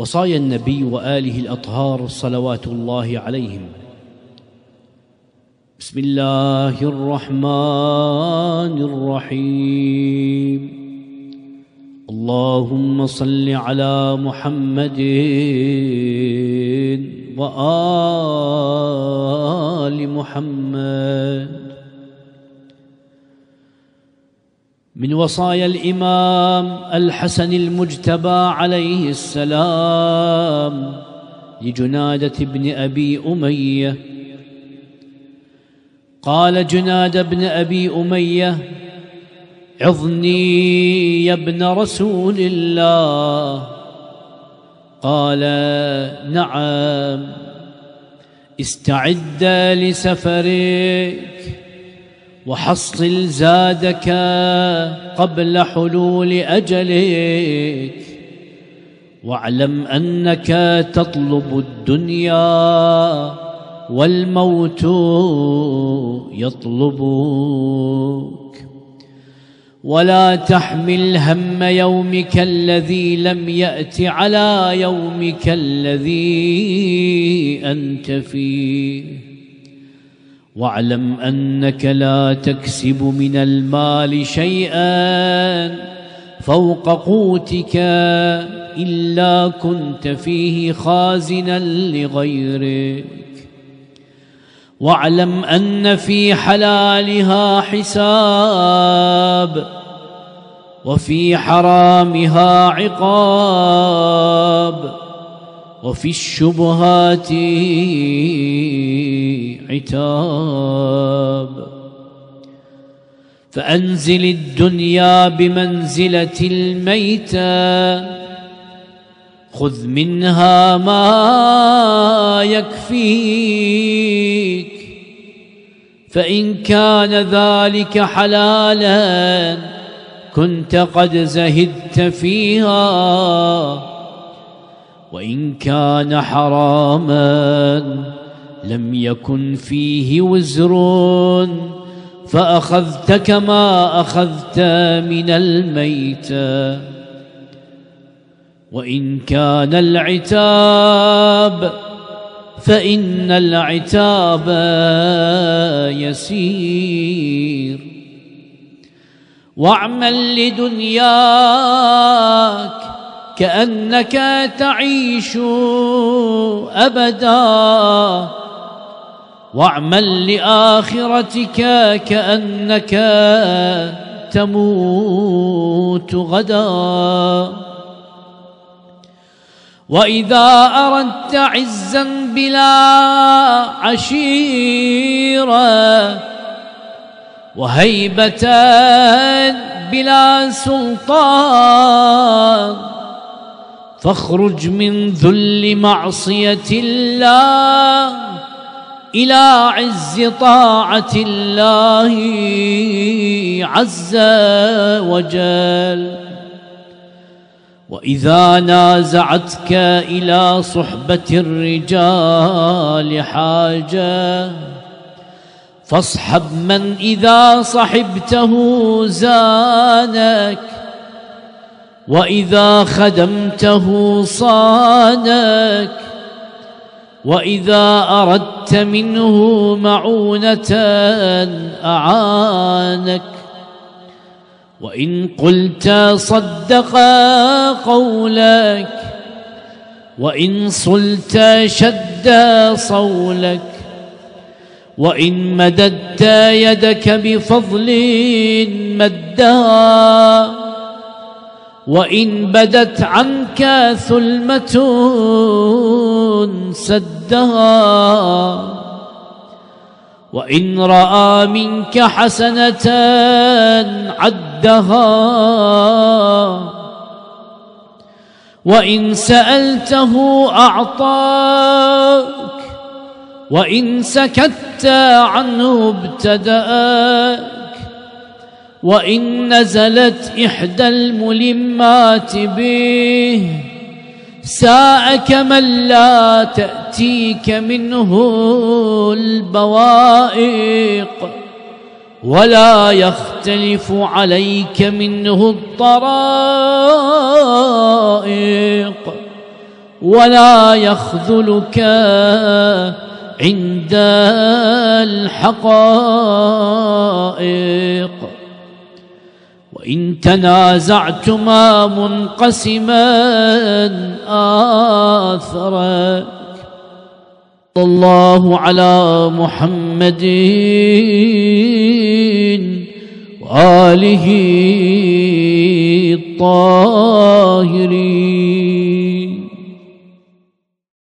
وصايا النبي وآله الأطهار صلوات الله عليهم. بسم الله الرحمن الرحيم. اللهم صل على محمد وآل محمد. من وصايا الإمام الحسن المجتبى عليه السلام لجنادة بن أبي أمية، قال جنادة بن أبي أمية: عظني يا ابن رسول الله. قال: نعم. استعد لسفرك وحصل زادك قبل حلول أجلك، واعلم أنك تطلب الدنيا والموت يطلبك، ولا تحمل هم يومك الذي لم يأت على يومك الذي أنت فيه، واعلم أنك لا تكسب من المال شيئا فوق قوتك إلا كنت فيه خازنا لغيرك، واعلم أن في حلالها حساب وفي حرامها عقاب وفي الشبهات عتاب. فأنزل الدنيا بمنزلة الميتة، خذ منها ما يكفيك، فإن كان ذلك حلالا كنت قد زهدت فيها، وإن كان حراما لم يكن فيه وزر فأخذت كما أخذت من الميتة. وإن كان العتاب فإن العتاب يسير. واعمل لدنياك كأنك تعيش أبدا، واعمل لآخرتك كأنك تموت غدا. وإذا أردت عزا بلا عشيرة وهيبة بلا سلطان فاخرج من ذل معصية الله إلى عز طاعة الله عز وجل. وإذا نازعتك إلى صحبة الرجال حاجة فاصحب من إذا صحبته زانك، وإذا خدمته صانك، وإذا أردت منه معونة أعانك، وإن قلت صدق قولك، وإن صلت شد صولك، وإن مددت يدك بفضل مدها، وإن بدت عنك ثلمة سدها، وإن رأى منك حسنة عدها، وإن سألته أعطاك، وإن سكت عنه ابتدأك، وإن نزلت إحدى الملمات به ساءك من لا تأتيك منه البوائق، ولا يختلف عليك منه الطرائق، ولا يخذلك عند الحقائق. وإن تنازعتما منقسما آثرك. صلى الله على محمد وآله الطاهرين.